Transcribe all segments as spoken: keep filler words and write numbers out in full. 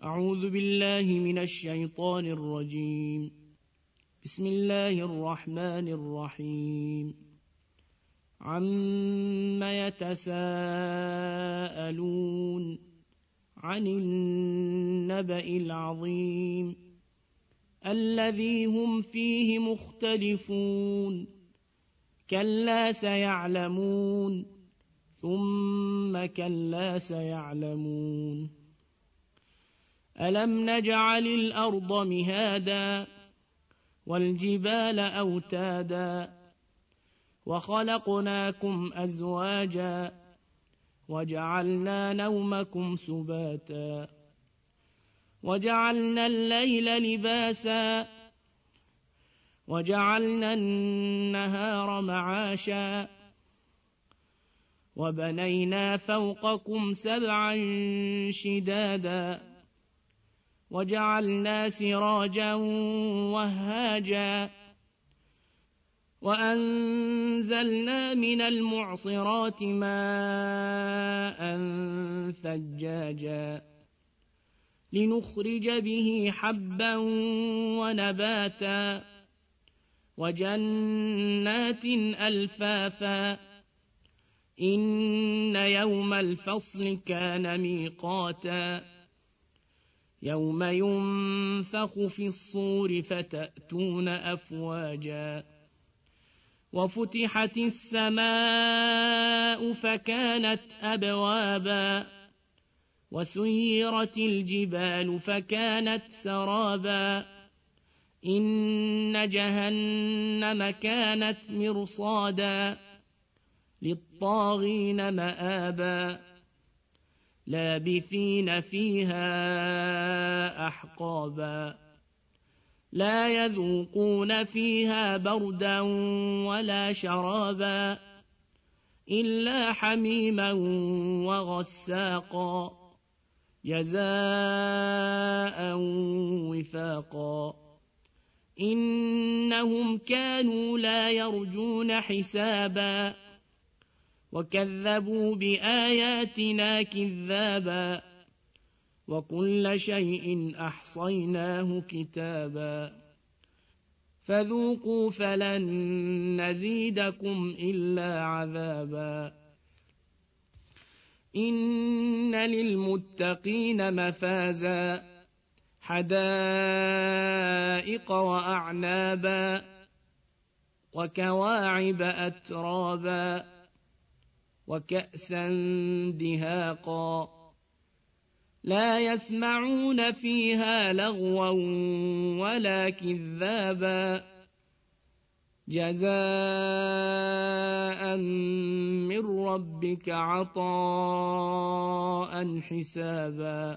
أعوذ بالله من الشيطان الرجيم. بسم الله الرحمن الرحيم. عم يتساءلون عن النبأ العظيم الذي هم فيه مختلفون كلا سيعلمون ثم كلا سيعلمون ألم نجعل الأرض مهادا والجبال أوتادا وخلقناكم أزواجا وجعلنا نومكم سباتا وجعلنا الليل لباسا وجعلنا النهار معاشا وبنينا فوقكم سبعا شدادا وجعلنا سراجا وهاجا وأنزلنا من المعصرات ماء ثجاجا لنخرج به حبا ونباتا وجنات ألفافا إن يوم الفصل كان ميقاتا يوم ينفخ في الصور فتأتون أفواجا وفتحت السماء فكانت أبوابا وسيرت الجبال فكانت سرابا إن جهنم كانت مرصادا للطاغين مآبا لابثين فيها أحقابا لا يذوقون فيها بردا ولا شرابا إلا حميما وغساقا جزاء وفاقا إنهم كانوا لا يرجون حسابا وكذبوا بآياتنا كذابا وكل شيء أحصيناه كتابا فذوقوا فلن نزيدكم إلا عذابا إن للمتقين مفازا حدائق وأعنابا وكواعب أترابا وكأسا دهاقا لا يسمعون فيها لغوا ولا كذابا جزاء من ربك عطاء حسابا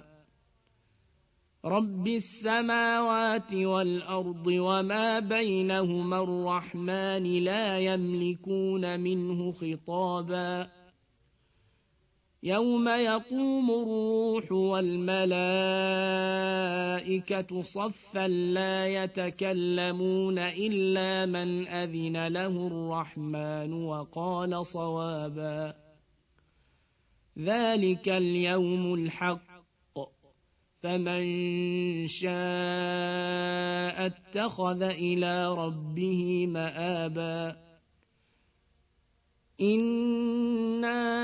رب السماوات والأرض وما بينهما الرحمن لا يملكون منه خطابا يوم يقوم الروح والملائكة صفا لا يتكلمون إلا من أذن له الرحمن وقال صوابا ذلك اليوم الحق فمن شاء اتخذ إلى ربه مآبا إنا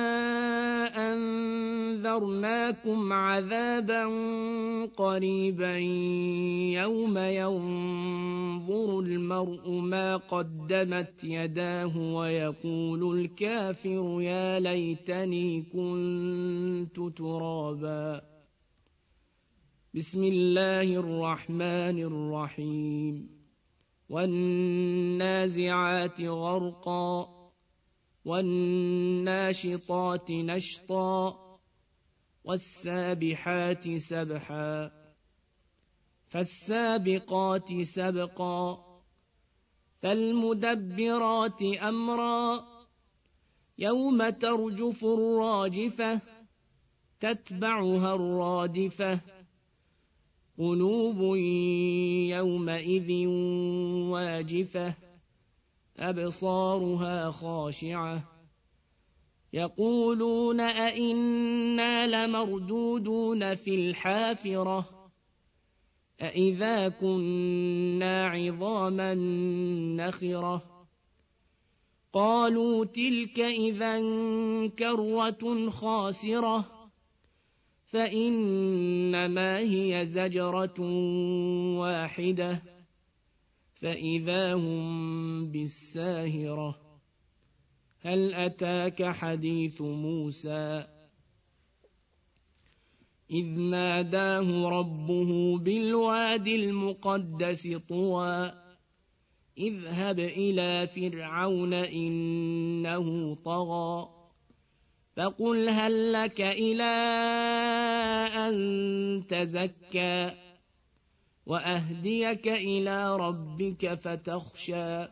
أنذرناكم عذابا قريبا يوم ينظر المرء ما قدمت يداه ويقول الكافر يا ليتني كنت ترابا بسم الله الرحمن الرحيم والنازعات غرقا والناشطات نشطا والسابحات سبحا فالسابقات سبقا فالمدبرات أمرا يوم ترجف الراجفة تتبعها الرادفة قلوب يومئذ واجفة أبصارها خاشعة يقولون أئنا لمردودون في الحافرة أئذا كنا عظاما نخرة قالوا تلك إذا كرة خاسرة فإنما هي زجرة واحدة فإذا هم بالساهرة هل أتاك حديث موسى إذ ناداه ربه بالواد المقدس طوى اذهب إلى فرعون إنه طغى فقل هل لك إلى أن تزكى وأهديك إلى ربك فتخشى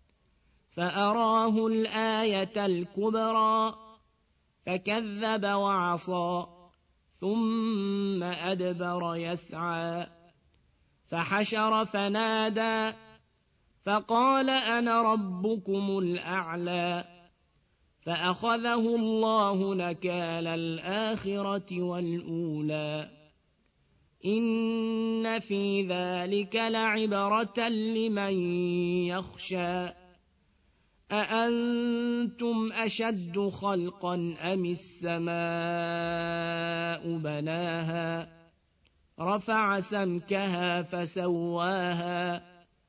فأراه الآية الكبرى فكذب وعصى ثم أدبر يسعى فحشر فنادى فقال أنا ربكم الأعلى فأخذه الله نكال الآخرة والأولى إن في ذلك لعبرة لمن يخشى أأنتم أشد خلقا أم السماء بناها رفع سمكها فسواها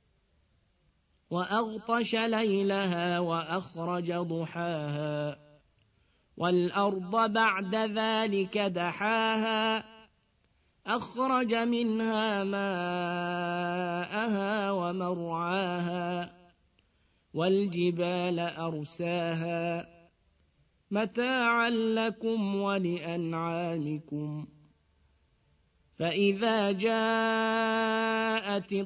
وأغطش ليلها وأخرج ضحاها والأرض بعد ذلك دحاها أخرج منها ماءها ومرعاها والجبال أرساها متاعا لكم ولأنعامكم فإذا جاءت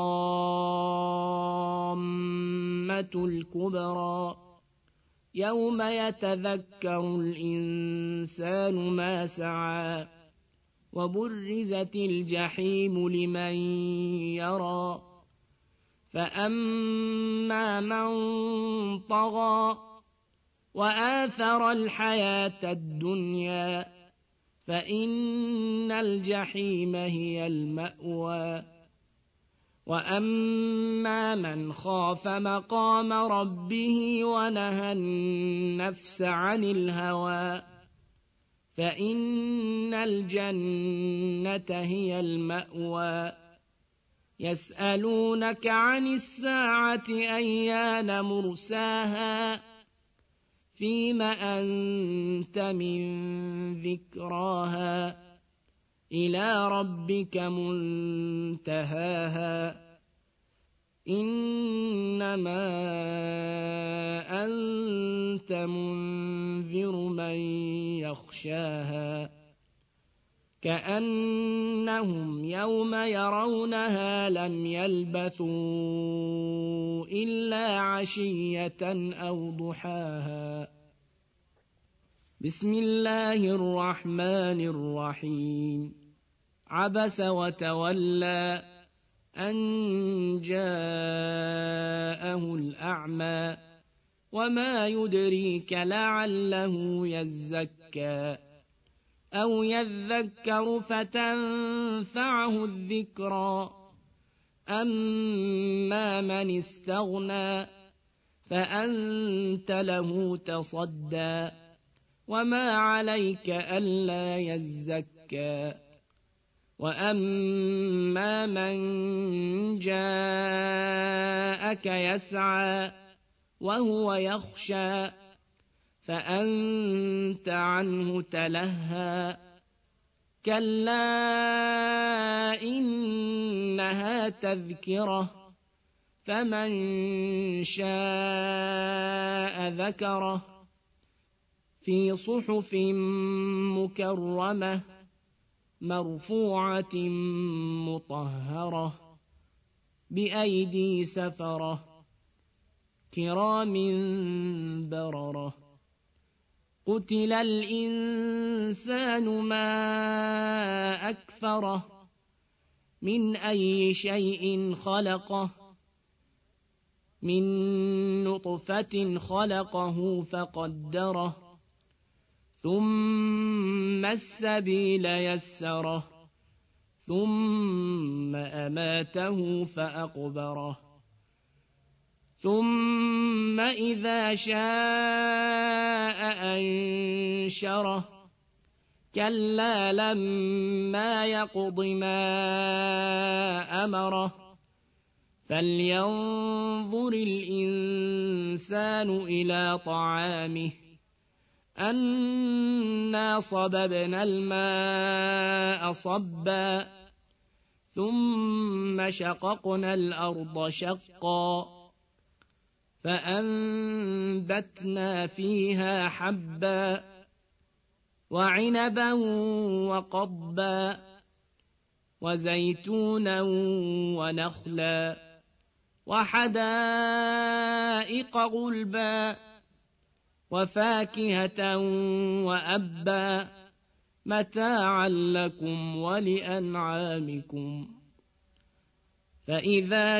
الطامة الكبرى يوم يتذكر الإنسان ما سعى وبرزت الجحيم لمن يرى فأما من طغى وآثر الحياة الدنيا فإن الجحيم هي المأوى وأما من خاف مقام ربه ونهى النفس عن الهوى فإن الجنة هي المأوى يسألونك عن الساعة أيان مرساها فيم أنت من ذكراها إلى ربك منتهاها إنما أنت منذر من يخشاها كأنهم يوم يرونها لم يلبثوا إلا عشية أو ضحاها بسم الله الرحمن الرحيم عبس وتولى أن جاءه الأعمى وما يدريك لعله يزكى أو يذكر فتنفعه الذكرى أما من استغنى فأنت له تصدى وما عليك ألا يزكى وأما من جاءك يسعى وهو يخشى فأنت عنه تلهى كلا إنها تذكرة فمن شاء ذكره في صحف مكرمة مرفوعة مطهرة بأيدي سفرة كرام بررة قتل الإنسان ما أكفره من أي شيء خلقه من نطفة خلقه فقدره ثم السبيل يسره ثم أماته فأقبره ثم إذا شاء أنشره كلا لما يقض ما أمره فلينظر الإنسان إلى طعامه أنا صببنا الماء صبا ثم شققنا الأرض شقا فأنبتنا فيها حبا وعنبا وقضبا وزيتونا ونخلا وحدائق غلبا وفاكهة وأبا متاعا لكم ولأنعامكم فإذا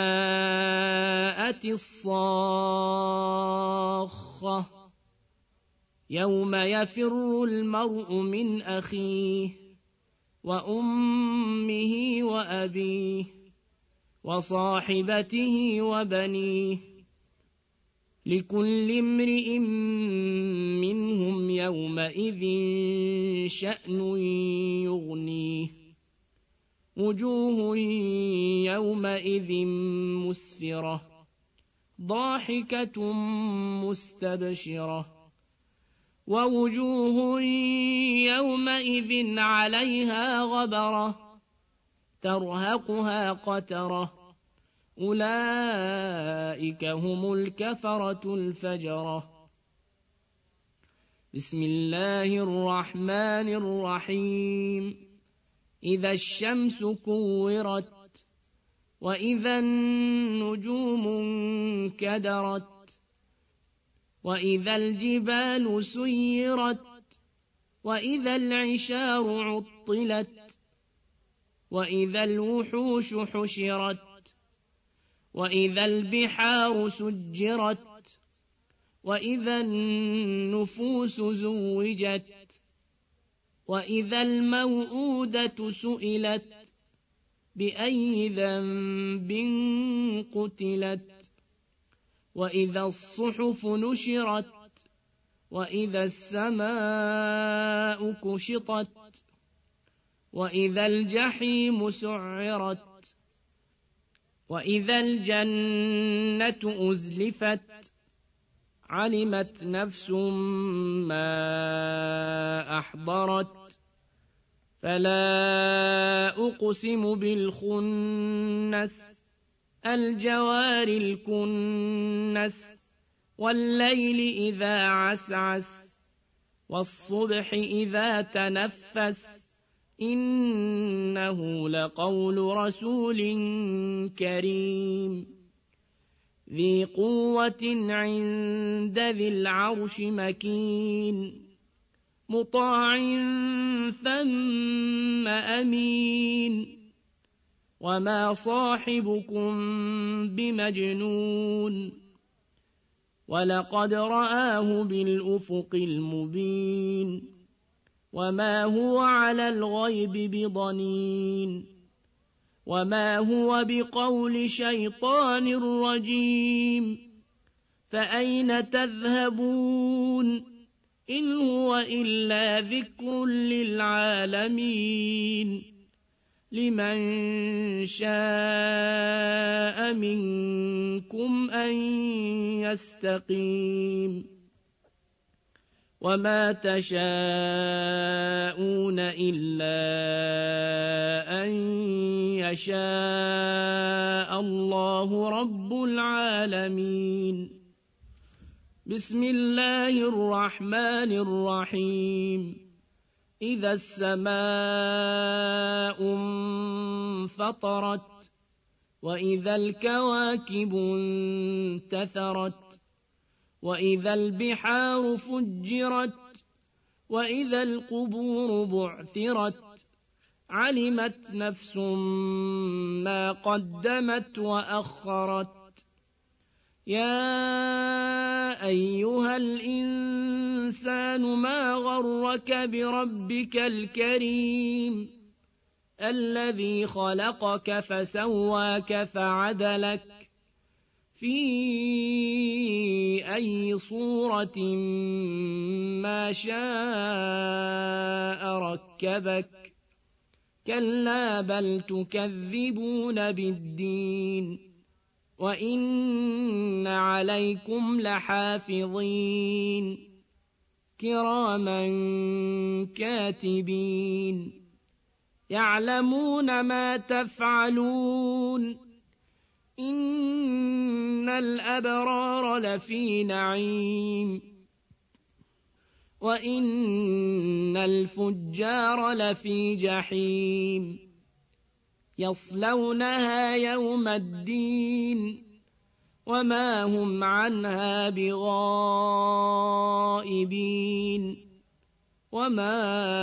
جاءت الصاخة يوم يفر المرء من أخيه وأمه وأبيه وصاحبته وبنيه لكل امرئ منهم يومئذ شأن يغنيه وجوه يومئذ مسفرة ضاحكة مستبشرة ووجوه يومئذ عليها غبرة ترهقها قترة أولئك هم الكفرة الفجرة بسم الله الرحمن الرحيم إذا الشمس كورت وإذا النجوم انكدرت وإذا الجبال سيرت وإذا العشار عطلت وإذا الوحوش حشرت وإذا البحار سجرت وإذا النفوس زوجت وإذا الموءودة سئلت بأي ذنب قتلت وإذا الصحف نشرت وإذا السماء كشطت وإذا الجحيم سعرت وإذا الجنة أزلفت علمت نفس ما أحضرت فلا أقسم بالخنس الجوار الكنس والليل إذا عسعس والصبح إذا تنفس إنه لقول رسول كريم ذي قوة عند ذي العرش مكين مطاع ثم أمين وما صاحبكم بمجنون ولقد رآه بالأفق المبين وما هو على الغيب بضنين وما هو بقول شيطان رجيم فأين تذهبون إن هو إلا ذكر للعالمين لمن شاء منكم أن يستقيم وما تشاءون إلا أن يشاء الله رب العالمين بسم الله الرحمن الرحيم إذا السماء انفطرت وإذا الكواكب انتثرت وإذا البحار فجرت وإذا القبور بعثرت علمت نفس ما قدمت وأخرت يا أيها الإنسان ما غرك بربك الكريم الذي خلقك فسواك فعدلك في أي صورة ما شاء ركبك كلا بل تكذبون بالدين وإن عليكم لحافظين كراما كاتبين يعلمون ما تفعلون إن الأبرار لفي نعيم وإن الفجار لفي جحيم يصلونها يوم الدين وما هم عنها بغائبين وما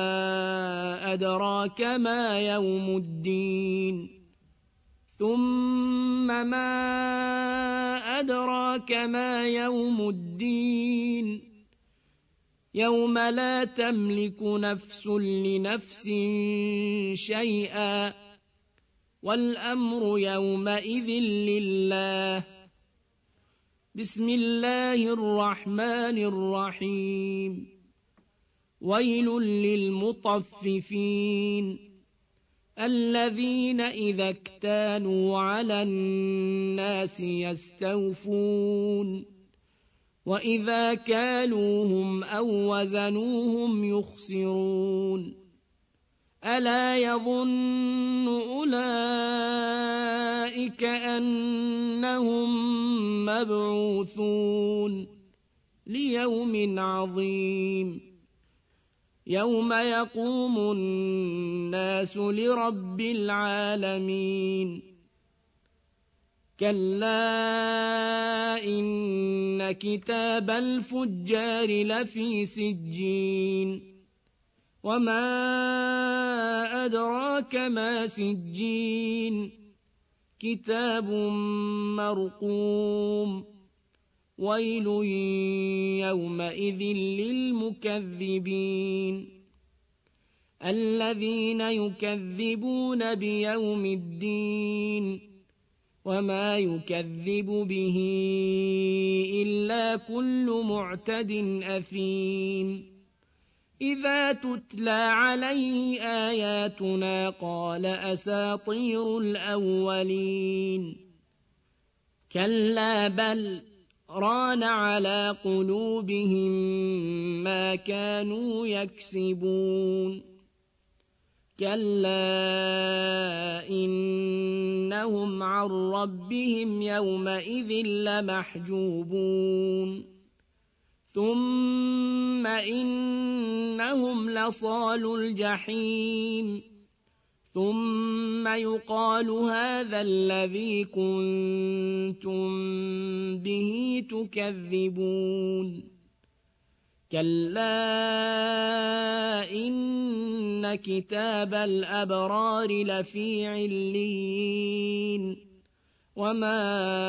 أدراك ما يوم الدين ثم ما أدراك ما يوم الدين يوم لا تملك نفس لنفس شيئا والأمر يومئذ لله بسم الله الرحمن الرحيم ويل للمطففين الذين إذا اكتالوا على الناس يستوفون وإذا كالوهم أو وزنوهم يخسرون ألا يظن أولئك أنهم مبعوثون ليوم عظيم يوم يقوم الناس لرب العالمين كلا إن كتاب الفجار لفي سجين وما أدراك ما سجين كتاب مرقوم ويل يومئذ للمكذبين الذين يكذبون بيوم الدين وما يكذب به إلا كل معتد أثيم إذا تتلى عليه آياتنا قال أساطير الأولين كلا بل ران على قلوبهم ما كانوا يكسبون كلا إنهم عن ربهم يومئذ لمحجوبون ثم إنهم لصالو الجحيم ثم يقال هذا الذي كنتم به تكذبون كلا إن كتاب الأبرار لفي عليين وما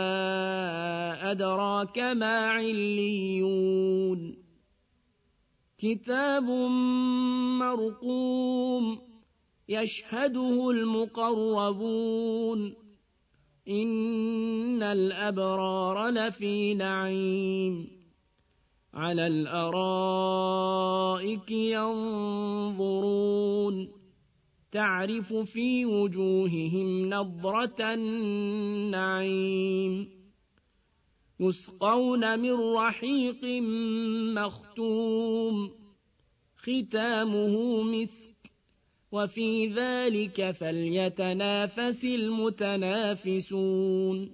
أدراك ما عليون كتاب مرقوم يشهده المقربون إن الأبرار لفي نعيم على الأرائك ينظرون تعرف في وجوههم نضرة النعيم يسقون من رحيق مختوم ختامه مسك وفي ذلك فليتنافس المتنافسون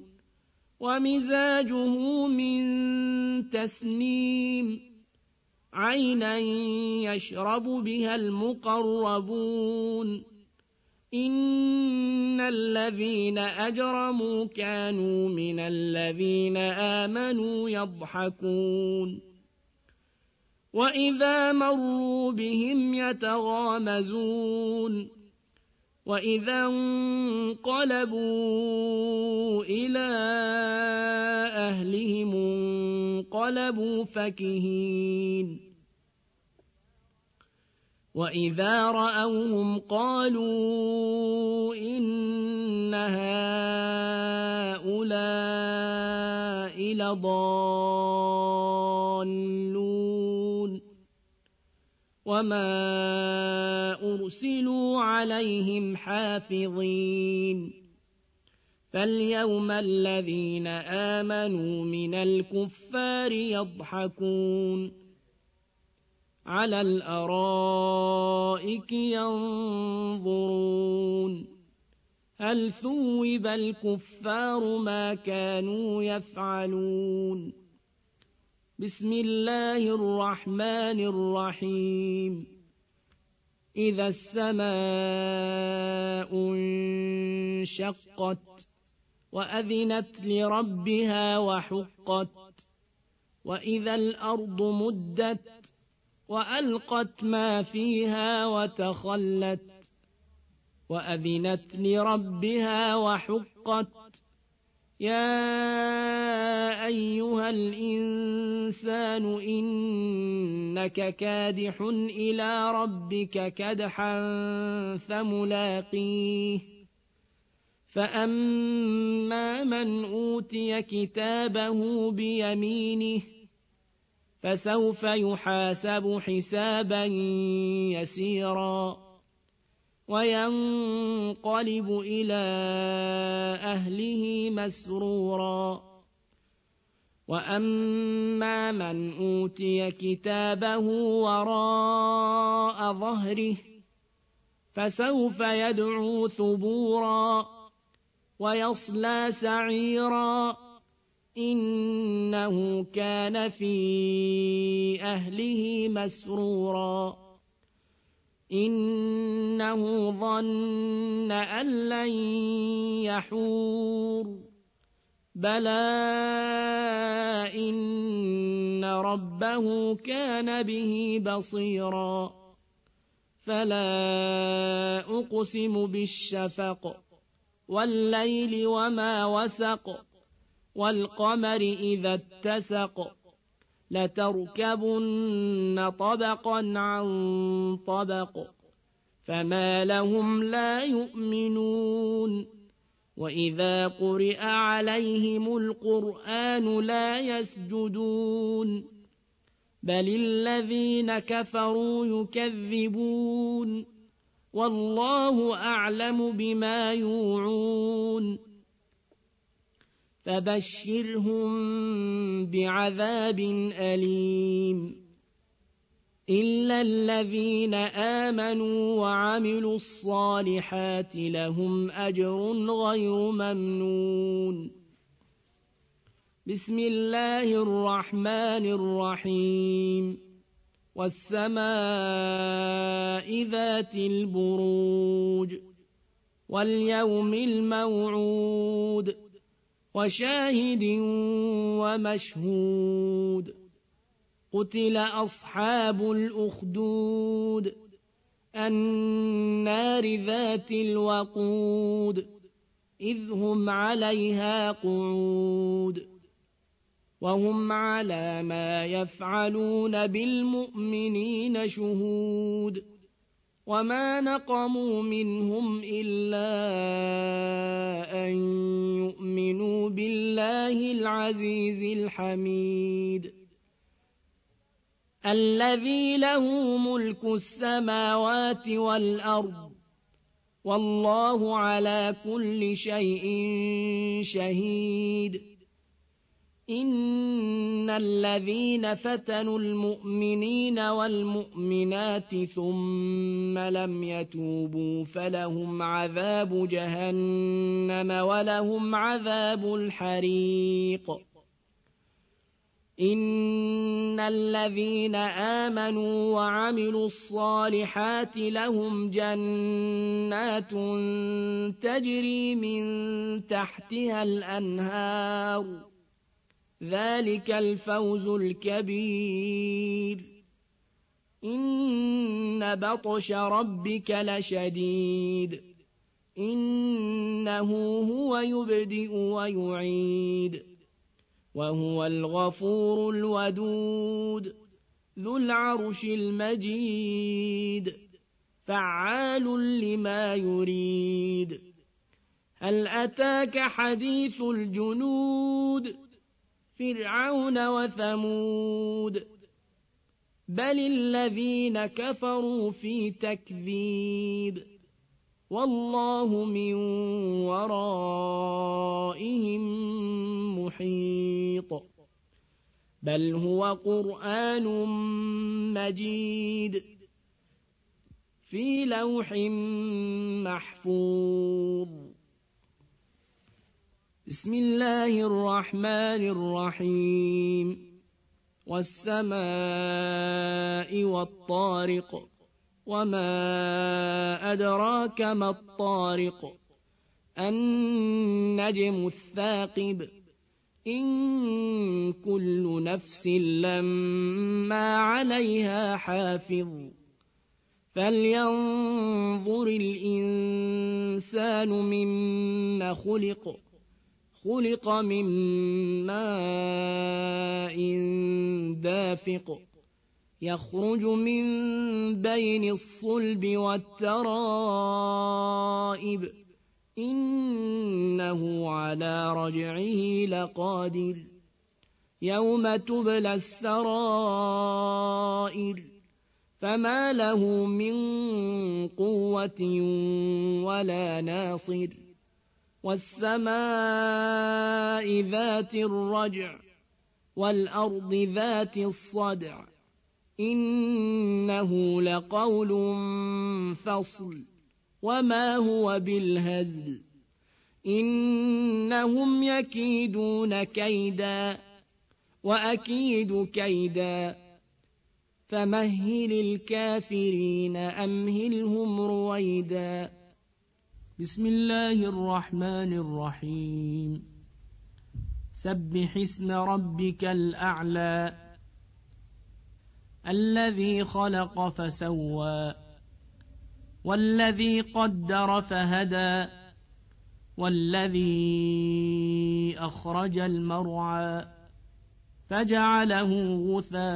ومزاجه من تسنيم عينا يشرب بها المقربون إن الذين أجرموا كانوا من الذين آمنوا يضحكون وإذا مروا بهم يتغامزون وإذا انقلبوا إلى أهلهم انقلبوا فكهين وإذا رأوهم قالوا إن هؤلاء لضالون وما أرسلوا عليهم حافظين فاليوم الذين آمنوا من الكفار يضحكون على الأرائك ينظرون هل ثوب الكفار ما كانوا يفعلون بسم الله الرحمن الرحيم إذا السماء انشقت وأذنت لربها وحقت وإذا الأرض مدت وألقت ما فيها وتخلت وأذنت لربها وحقت يا أيها الإنسان إنك كادح إلى ربك كدحا فملاقيه فأما من أوتي كتابه بيمينه فسوف يحاسب حسابا يسيرا وينقلب إلى أهله مسرورا وأما من أوتي كتابه وراء ظهره فسوف يدعو ثبورا ويصلى سعيرا إنه كان في أهله مسرورا إنه ظن أن لن يحور بلى إن ربه كان به بصيرا فلا أقسم بالشفق والليل وما وسق والقمر إذا اتسق لتركبن طبقا عن طبق فما لهم لا يؤمنون وإذا قرئ عليهم القرآن لا يسجدون بل الذين كفروا يكذبون والله أعلم بما يوعون فبشرهم بعذاب أليم إلا الذين آمنوا وعملوا الصالحات لهم أجر غير ممنون بسم الله الرحمن الرحيم والسماء ذات البروج واليوم الموعود وشاهد ومشهود قتل أصحاب الأخدود النار ذات الوقود إذ هم عليها قعود وهم على ما يفعلون بالمؤمنين شهود وما نقموا منهم إلا أن يؤمنوا بالله العزيز الحميد الذي له ملك السماوات والأرض والله على كل شيء شهيد إن الذين فتنوا المؤمنين والمؤمنات ثم لم يتوبوا فلهم عذاب جهنم ولهم عذاب الحريق إن الذين آمنوا وعملوا الصالحات لهم جنات تجري من تحتها الأنهار ذلك الفوز الكبير إن بطش ربك لشديد إنه هو يبدئ ويعيد وهو الغفور الودود ذو العرش المجيد فعال لما يريد هل أتاك حديث الجنود فرعون وثمود بل الذين كفروا في تكذيب والله من ورائهم محيط بل هو قرآن مجيد في لوح محفوظ بسم الله الرحمن الرحيم والسماء والطارق وما أدراك ما الطارق النجم الثاقب إن كل نفس لما عليها حافظ فلينظر الإنسان مما خلق خلق من ماء دافق يخرج من بين الصلب والترائب إنه على رجعه لقادر يوم تبلى السرائر فما له من قوة ولا ناصر والسماء ذات الرجع والأرض ذات الصدع إنه لقول فصل وما هو بالهزل إنهم يكيدون كيدا وأكيد كيدا فمهل الكافرين أمهلهم رويدا بسم الله الرحمن الرحيم سبح اسم ربك الأعلى الذي خلق فسوى والذي قدر فهدى والذي أخرج المرعى فجعله غثاء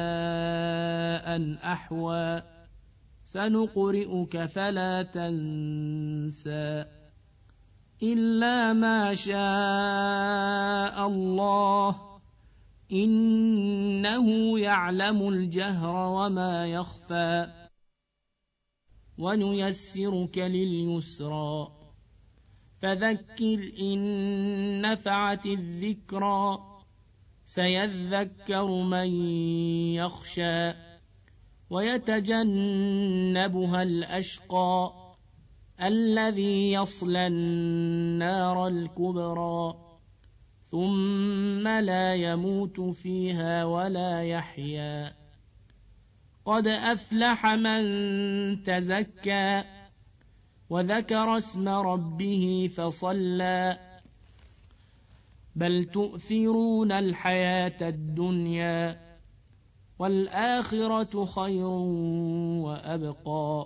أحوى سنقرئك فلا تنسى إلا ما شاء الله إنه يعلم الجهر وما يخفى ونيسرك لليسرى فذكر إن نفعت الذكرى سيذكر من يخشى ويتجنبها الأشقى الذي يصلى النار الكبرى ثم لا يموت فيها ولا يحيا قد أفلح من تزكى وذكر اسم ربه فصلى بل تؤثرون الحياة الدنيا والآخرة خير وأبقى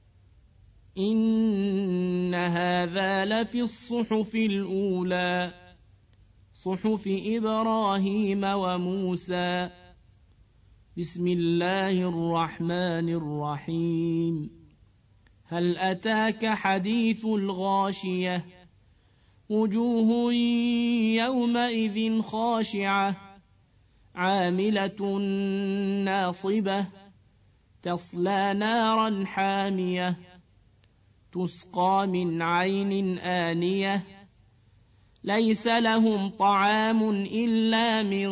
إن هذا لفي الصحف الأولى صحف إبراهيم وموسى بسم الله الرحمن الرحيم هل أتاك حديث الغاشية وجوه يومئذ خاشعة عاملة ناصبة تصلى نارا حامية تسقى من عين آنية ليس لهم طعام إلا من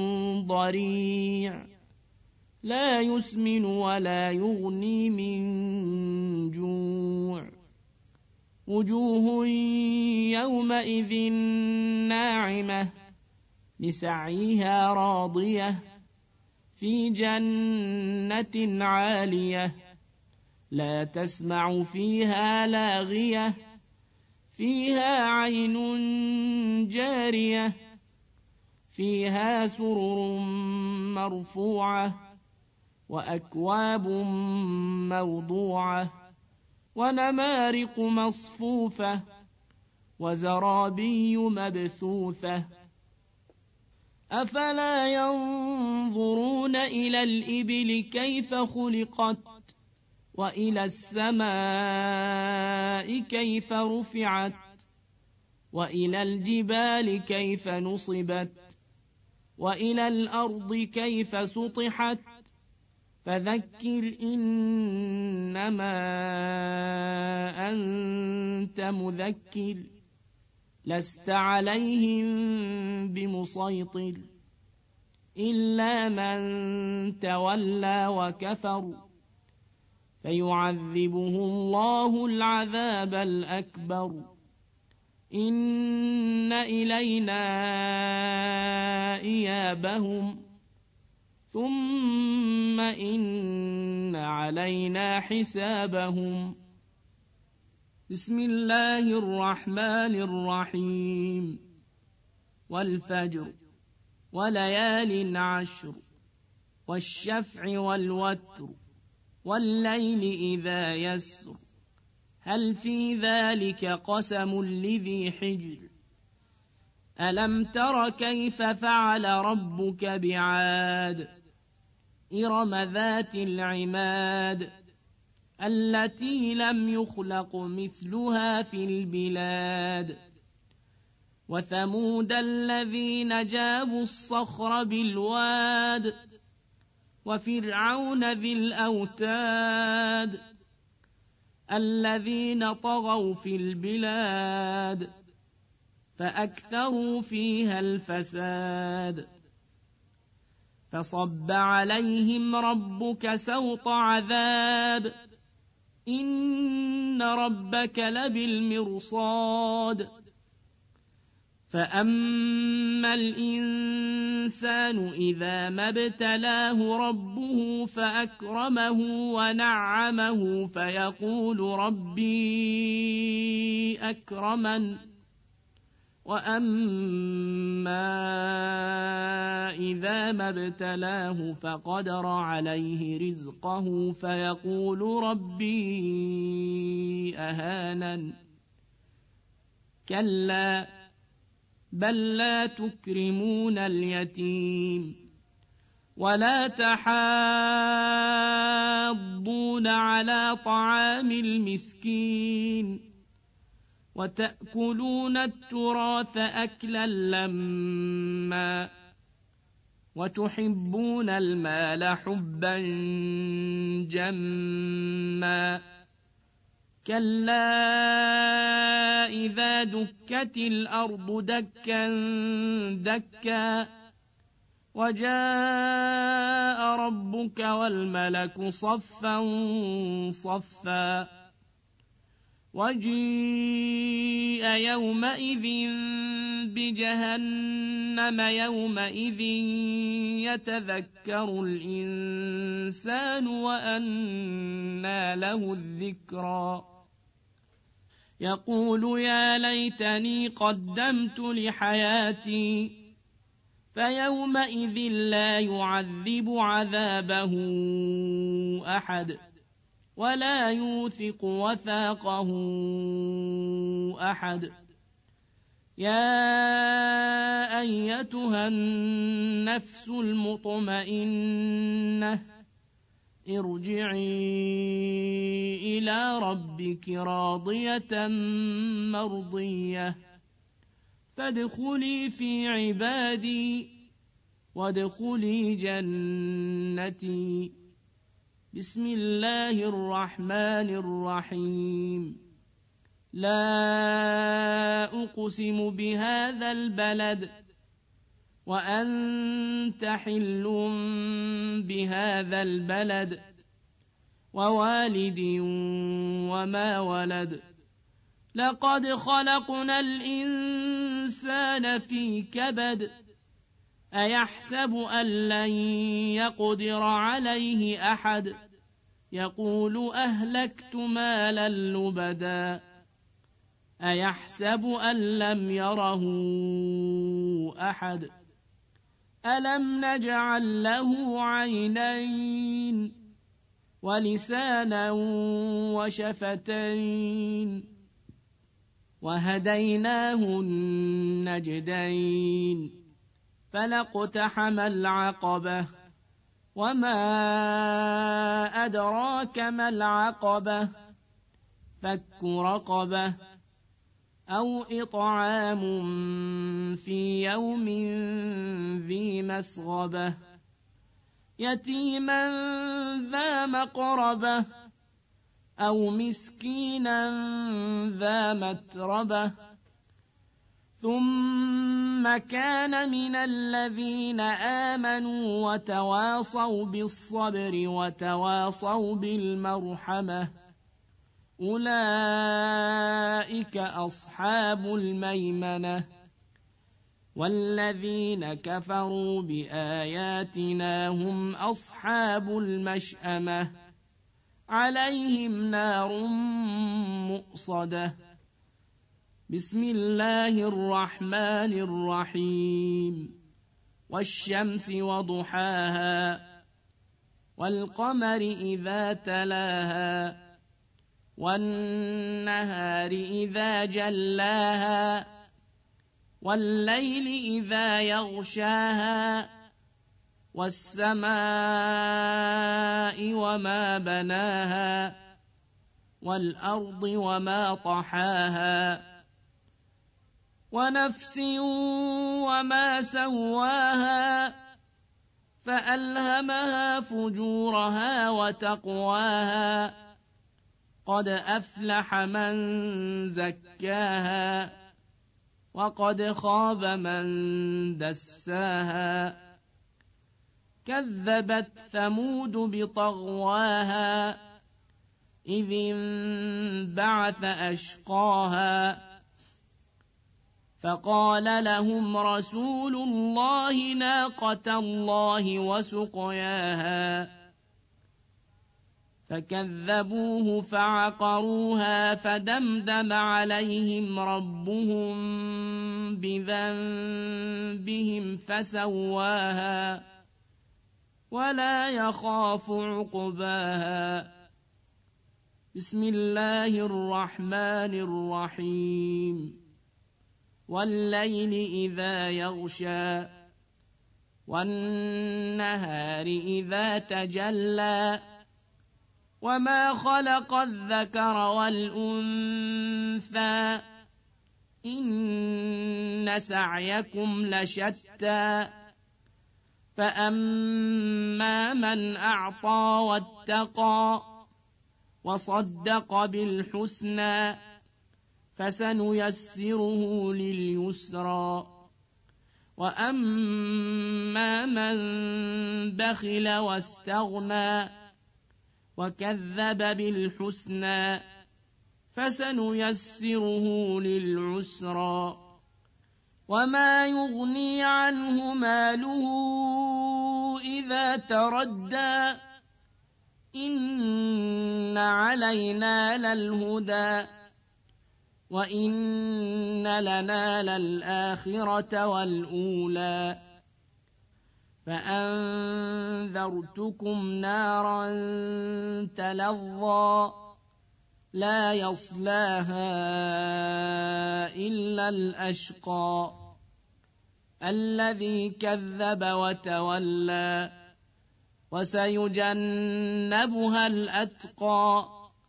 ضريع لا يسمن ولا يغني من جوع وجوه يومئذ ناعمة لسعيها راضية في جنة عالية لا تسمع فيها لاغية فيها عين جارية فيها سرر مرفوعة وأكواب موضوعة ونمارق مصفوفة وزرابي مبثوثة أفلا ينظرون إلى الإبل كيف خلقت وإلى السماء كيف رفعت وإلى الجبال كيف نصبت وإلى الأرض كيف سطحت فذكر إنما أنت مذكر لست عليهم بمسيطر إلا من تولى وكفر فيعذبه الله العذاب الأكبر إن إلينا إيابهم ثم إن علينا حسابهم بسم الله الرحمن الرحيم والفجر وليال عشر والشفع والوتر والليل إذا يسر هل في ذلك قسم لذي حجر ألم تر كيف فعل ربك بعاد إرم ذات العماد التي لم يخلق مثلها في البلاد وثمود الذين جابوا الصخر بالواد وفرعون ذي الأوتاد الذين طغوا في البلاد فأكثروا فيها الفساد فصب عليهم ربك سوط عذاب إن ربك لبالمرصاد فأما الإنسان إذا ما ابتلاه ربه فأكرمه ونعمه فيقول ربي أكرمن وأما إذا ما ابتلاه فقدر عليه رزقه فيقول ربي أهانن كلا بل لا تكرمون اليتيم ولا تحاضون على طعام المسكين وتأكلون التراث أكلا لما وتحبون المال حبا جما كلا إذا دكت الأرض دكا دكا وجاء ربك والملك صفا صفا وجيء يومئذ بجهنم يومئذ يتذكر الإنسان وأنى له الذكرى يقول يا ليتني قدمت لحياتي فيومئذ لا يعذب عذابه أحد ولا يوثق وثاقه أحد يا أيتها النفس المطمئنة ارجعي إلى ربك راضية مرضية فادخلي في عبادي وادخلي جنتي بسم الله الرحمن الرحيم لا أقسم بهذا البلد وأنت حل بهذا البلد ووالد وما ولد لقد خلقنا الإنسان في كبد أيحسب أن لن يقدر عليه أحد يقول أهلكت مالا لبدا أيحسب أن لم يره أحد ألم نجعل له عينين ولسانا وشفتين وهديناه النجدين فلاقتحم العقبة وما أدراك ما العقبة فك رقبة أو إطعام في يوم ذي مسغبة يتيما ذا مقربة أو مسكينا ذا متربة ثم كان من الذين آمنوا وتواصوا بالصبر وتواصوا بالمرحمة أولئك أصحاب الميمنة والذين كفروا بآياتنا هم أصحاب المشأمة عليهم نار مؤصدة بسم الله الرحمن الرحيم والشمس وضحاها والقمر إذا تلاها والنهار إذا جلاها والليل إذا يغشاها والسماء وما بناها والأرض وما طحاها ونفس وما سواها فألهمها فجورها وتقواها قد أفلح من زكاها وقد خاب من دساها كذبت ثمود بطغواها إذ انبعث أشقاها فقال لهم رسول الله ناقة الله وسقياها فكذبوه فعقروها فدمدم عليهم ربهم بذنبهم فسواها ولا يخاف عقباها بسم الله الرحمن الرحيم والليل إذا يغشى والنهار إذا تجلى وما خلق الذكر والأنثى إن سعيكم لشتى فأما من أعطى واتقى وصدق بالحسنى فسنيسره لليسرى وأما من بخل واستغنى وكذب بالحسنى فسنيسره للعسرى وما يغني عنه ماله إذا تردى إن علينا للهدى وإن لنا للآخرة والأولى فأنذرتكم نارا تلظى لا يصلاها إلا الأشقى الذي كذب وتولى وسيجنبها الأتقى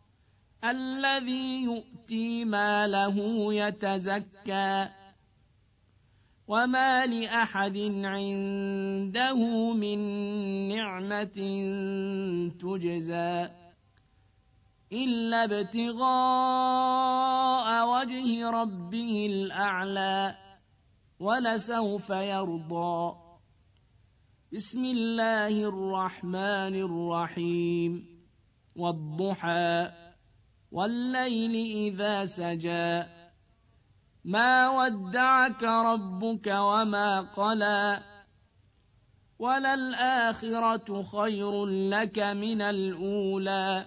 الذي يؤتي ماله يتزكى وما لأحد عنده من نعمة تجزى إلا ابتغاء وجه ربه الأعلى ولسوف يرضى بسم الله الرحمن الرحيم والضحى والليل إذا سجى ما ودعك ربك وما قلى وللآخرة خير لك من الأولى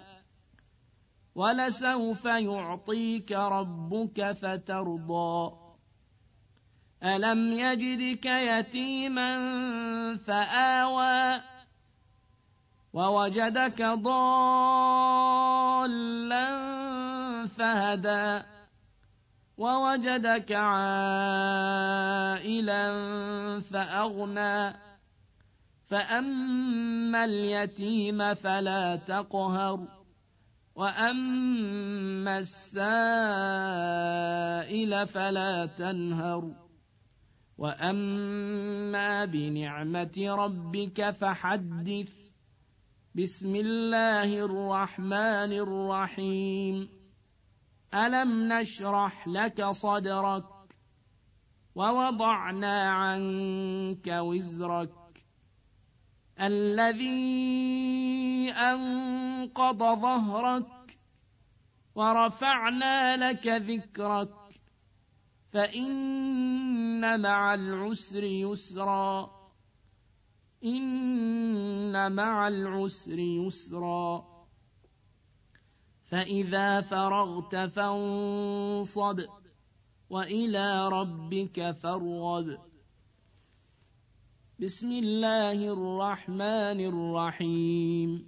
ولسوف يعطيك ربك فترضى ألم يجدك يتيما فآوى ووجدك ضالا فهدى ووجدك عائلا فأغنى فأما اليتيم فلا تقهر وأما السائل فلا تنهر وأما بنعمة ربك فحدث. بسم الله الرحمن الرحيم. ألم نشرح لك صدرك ووضعنا عنك وزرك الذي أنقض ظهرك ورفعنا لك ذكرك فإن مع العسر يسرا إن مع العسر يسرا فإذا فرغت فانصب وإلى ربك فارغب. بسم الله الرحمن الرحيم.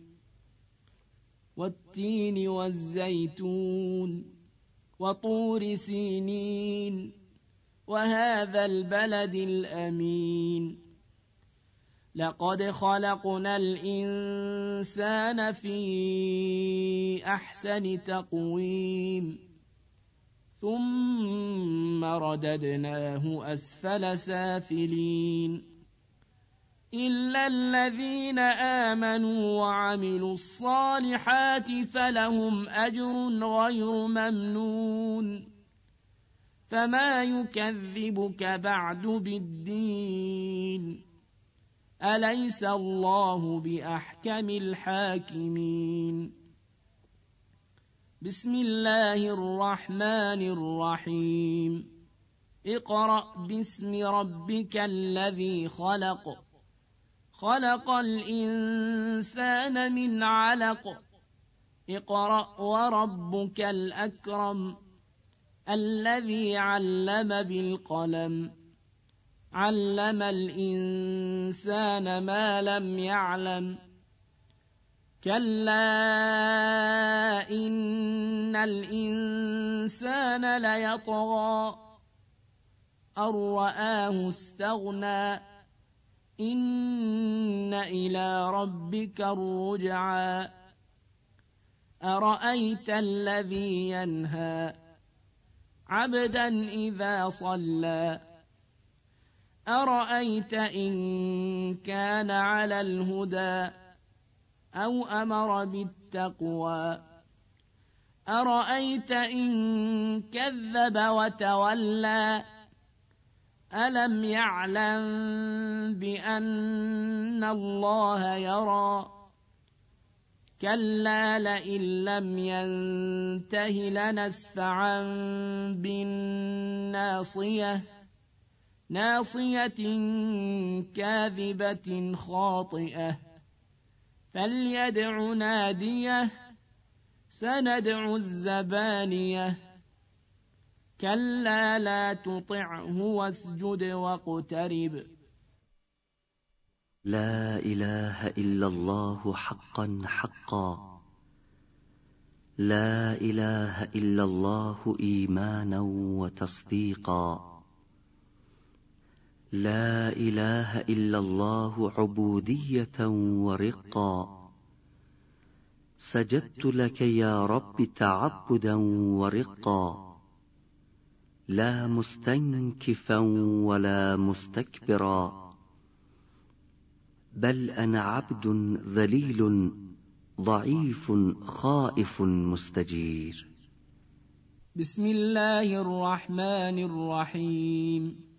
والتين والزيتون وطور سينين وهذا البلد الأمين لقد خلقنا الإنسان في أحسن تقويم ثم رددناه أسفل سافلين إلا الذين آمنوا وعملوا الصالحات فلهم أجر غير ممنون فما يكذبك بعد بالدين أليس الله بأحكم الحاكمين. بسم الله الرحمن الرحيم. اقرأ باسم ربك الذي خلق خلق الإنسان من علق اقرأ وربك الأكرم الذي علم بالقلم علم الإنسان ما لم يعلم كلا إن الإنسان ليطغى أن رآه استغنى إن إلى ربك الرجعى أرأيت الذي ينهى عبدا إذا صلى أرأيت إن كان على الهدى أو أمر بالتقوى أرأيت إن كذب وتولى ألم يعلم بأن الله يرى كلا لئن لم ينته لنسفعا بالناصية ناصية كاذبة خاطئة فليدع ناديه سندع الزبانية كلا لا تطعه واسجد واقترب. لا إله إلا الله حقا حقا لا إله إلا الله إيمانا وتصديقا لا إله إلا الله عبودية ورقا سجدت لك يا رب تعبدا ورقا لا مستنكفا ولا مستكبرا بل أنا عبد ذليل ضعيف خائف مستجير. بسم الله الرحمن الرحيم.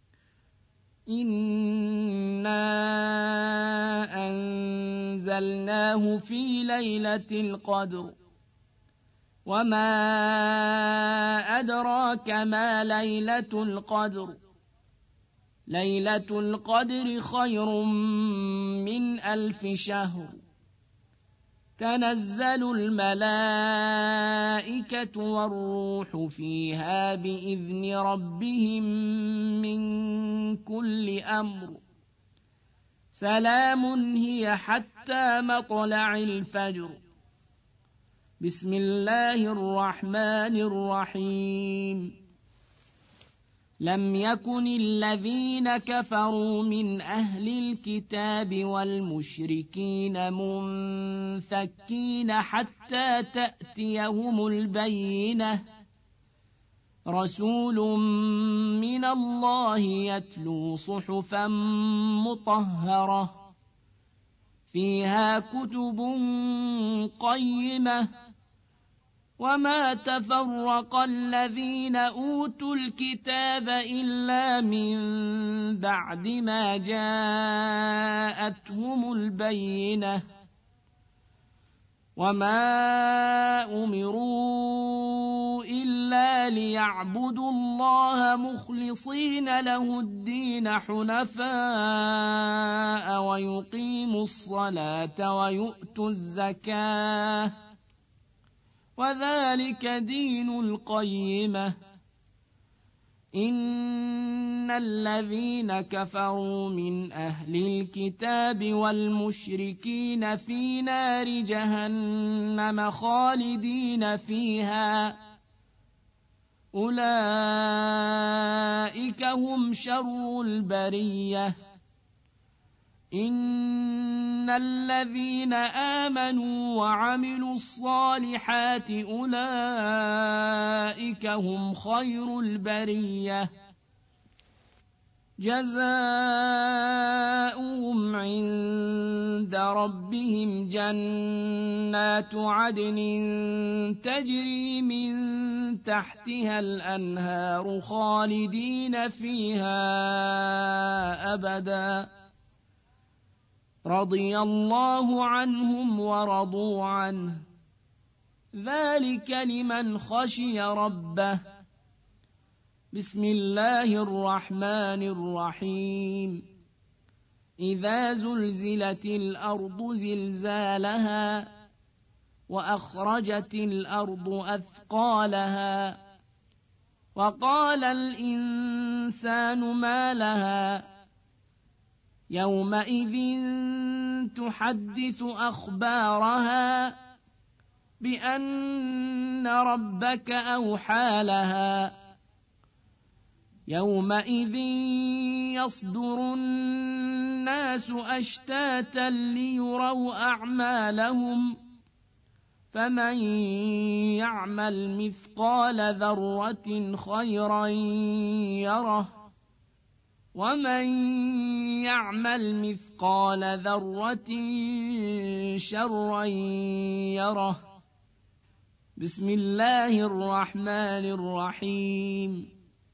إنا أنزلناه في ليلة القدر وما أدراك ما ليلة القدر ليلة القدر خير من ألف شهر تنزل الملائكة والروح فيها بإذن ربهم من كل أمر سلام هي حتى مطلع الفجر. بسم الله الرحمن الرحيم. لم يكن الذين كفروا من أهل الكتاب والمشركين منفكين حتى تأتيهم البينة، رسول من الله يتلو صحفا مطهرة فيها كتب قيمة. وما تفرق الذين أوتوا الكتاب إلا من بعد ما جاءتهم البينة. وما أمروا إلا ليعبدوا الله مخلصين له الدين حنفاء ويقيموا الصلاة ويؤتوا الزكاة وذلك دين القيمة. إن الذين كفروا من أهل الكتاب والمشركين في نار جهنم خالدين فيها، أولئك هم شر البرية. إن الذين آمنوا وعملوا الصالحات أولئك هم خير البرية، جزاؤهم عند ربهم جنات عدن تجري من تحتها الأنهار خالدين فيها أبدا، رضي الله عنهم ورضوا عنه، ذلك لمن خشي ربه. بسم الله الرحمن الرحيم. إذا زلزلت الأرض زلزالها وأخرجت الأرض أثقالها وقال الإنسان ما لها يومئذ تحدث أخبارها بأن ربك أوحى لها، يومئذ يصدر الناس أشتاتا ليروا أعمالهم، فمن يعمل مثقال ذرة خيرا يره ومن يعمل مثقال ذرة شرا يره. بسم الله الرحمن الرحيم.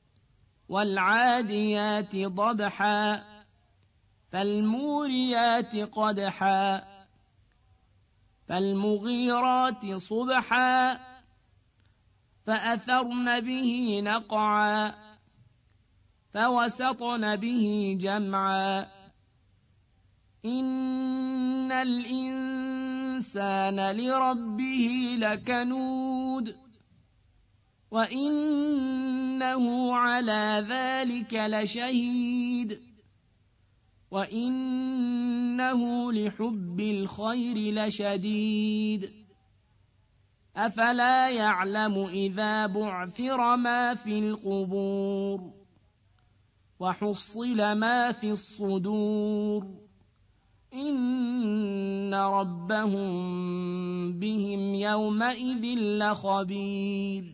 والعاديات ضبحا فالموريات قدحا فالمغيرات صبحا فأثرن به نقعا فوسطن به جمعا. إن الإنسان لربه لكنود وإنه على ذلك لشهيد وإنه لحب الخير لشديد. أفلا يعلم إذا بعثر ما في القبور وحصل ما في الصدور إن ربهم بهم يومئذ لخبير.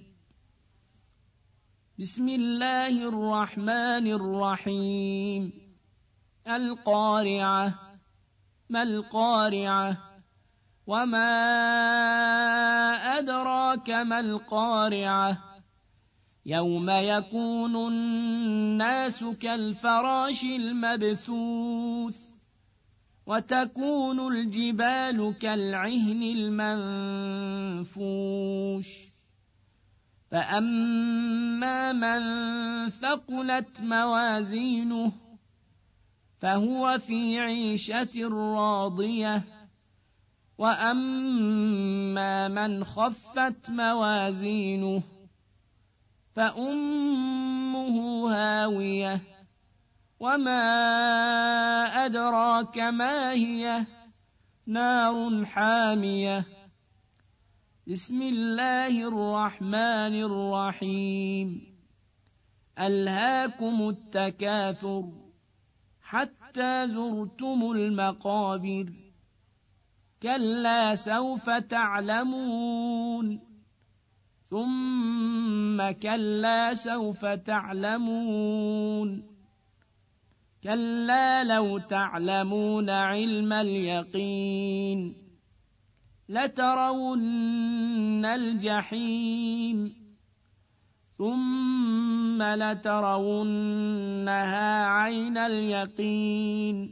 بسم الله الرحمن الرحيم. القارعة ما القارعة وما أدراك ما القارعة يوم يكون الناس كالفراش المبثوث وتكون الجبال كالعهن المنفوش. فأما من ثقلت موازينه فهو في عيشة راضية وأما من خفت موازينه فأمه هاوية وما أدراك ما هي نار حامية بسم الله الرحمن الرحيم ألهاكم التكاثر حتى زرتم المقابر كلا سوف تعلمون ثم كلا سوف تعلمون كلا لو تعلمون علم اليقين لترون الجحيم ثم لترونها عين اليقين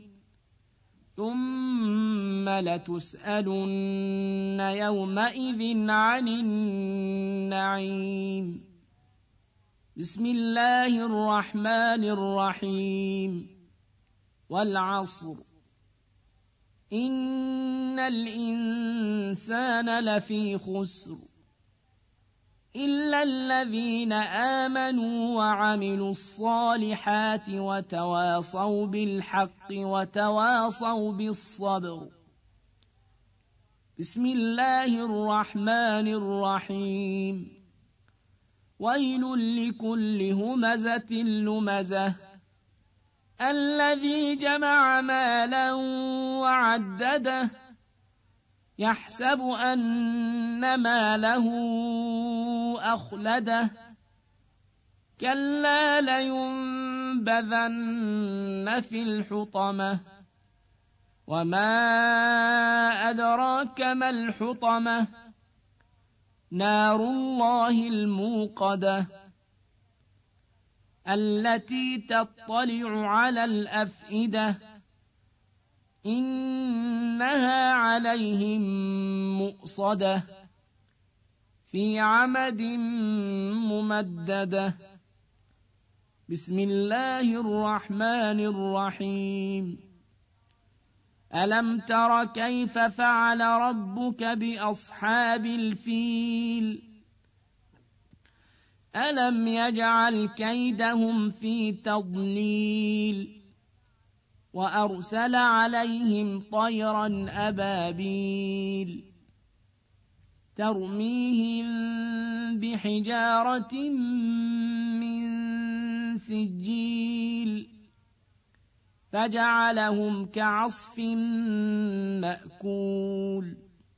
ثم لتسألن يومئذ عن النعيم بسم الله الرحمن الرحيم والعصر إن الإنسان لفي خسر إلا الذين آمنوا وعملوا الصالحات وتواصوا بالحق وتواصوا بالصبر بسم الله الرحمن الرحيم ويل لكل همزة لمزة الذي جمع مالا وعدده يحسب أن ماله أخلده كلا لينبذن في الحطمة وما أدراك ما الحطمة نار الله الموقدة التي تطلع على الأفئدة إنها عليهم مؤصدة في عمد ممددة بسم الله الرحمن الرحيم ألم تر كيف فعل ربك بأصحاب الفيل ألم يجعل كيدهم في تضليل وأرسل عليهم طيرا أبابيل ترميهم بحجارة من سجيل فجعلهم كعصف مأكول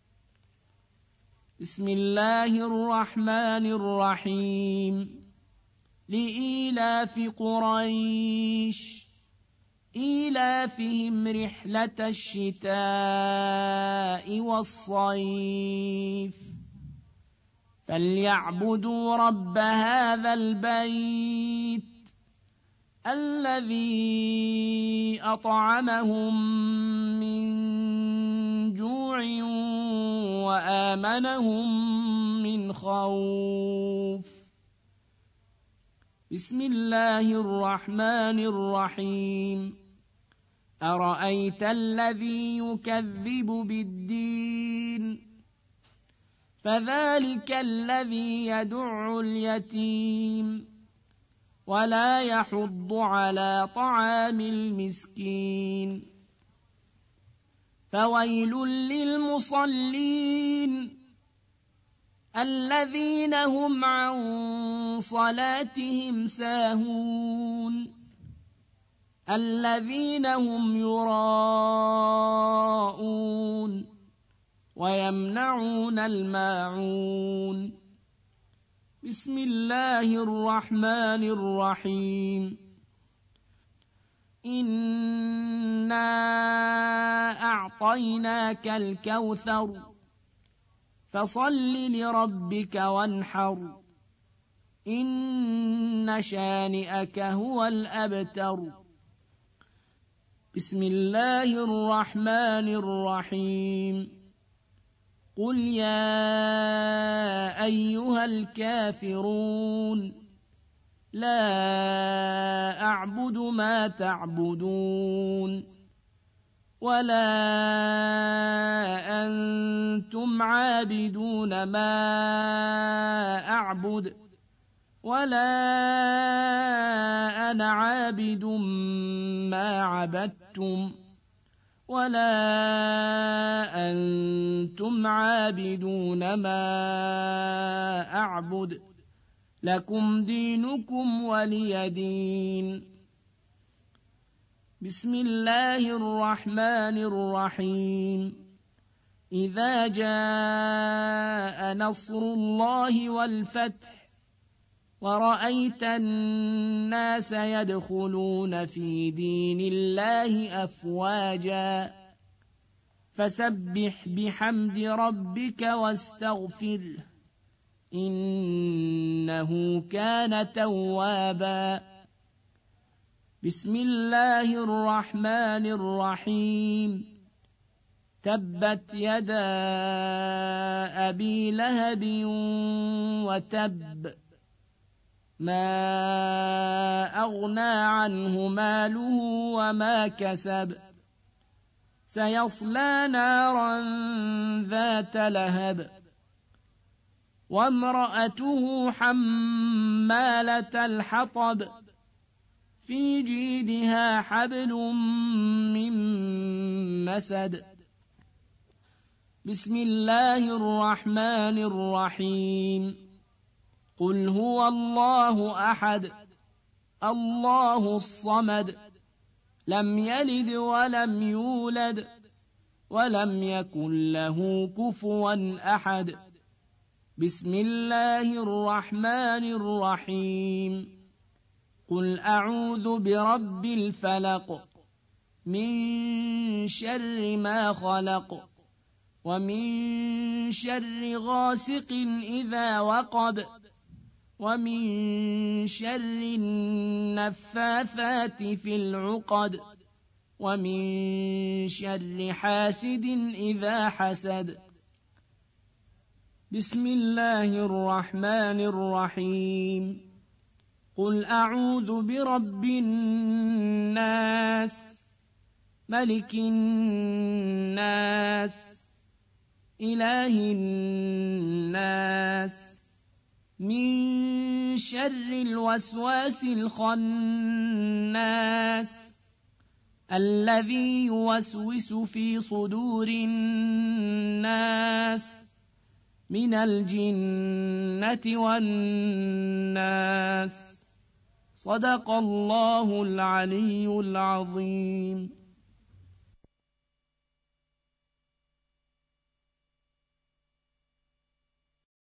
بسم الله الرحمن الرحيم لإيلاف قريش إيلافهم رحلة الشتاء والصيف فليعبدوا رب هذا البيت الذي أطعمهم من جوع وآمنهم من خوف بسم الله الرحمن الرحيم أرأيت الذي يكذب بالدين فذلك الذي يدع اليتيم ولا يحض على طعام المسكين فويل للمصلين الذين هم عن صلاتهم ساهون الذين هم يراءون ويمنعون الماعون بسم الله الرحمن الرحيم إنا أعطيناك الكوثر فصل لربك وانحر إن شانئك هو الأبتر بسم الله الرحمن الرحيم قل يا أيها الكافرون لا أعبد ما تعبدون ولا أنتم عابدون ما أعبد ولا أنا عابد ما عبدتم ولا أنتم عابدون ما أعبد لكم دينكم ولي دين. بسم الله الرحمن الرحيم. إذا جاء نصر الله والفتح ورأيت الناس يدخلون في دين الله أفواجا فسبح بحمد ربك واستغفره إنه كان توابا. بسم الله الرحمن الرحيم. تبت يدا أبي لهب وتب ما أغنى عنه ماله وما كسب سيصلى نارا ذات لهب وامرأته حمالة الحطب في جيدها حبل من مسد. بسم الله الرحمن الرحيم. قل هو الله أحد الله الصمد لم يلد ولم يولد ولم يكن له كفوا أحد. بسم الله الرحمن الرحيم. قل أعوذ برب الفلق من شر ما خلق ومن شر غاسق إذا وقب ومن شر النفاثات في العقد ومن شر حاسد إذا حسد. بسم الله الرحمن الرحيم. قل أعوذ برب الناس ملك الناس إله الناس من شر الوسواس الخناس الذي يوسوس في صدور الناس من الجنة والناس. صدق الله العلي العظيم.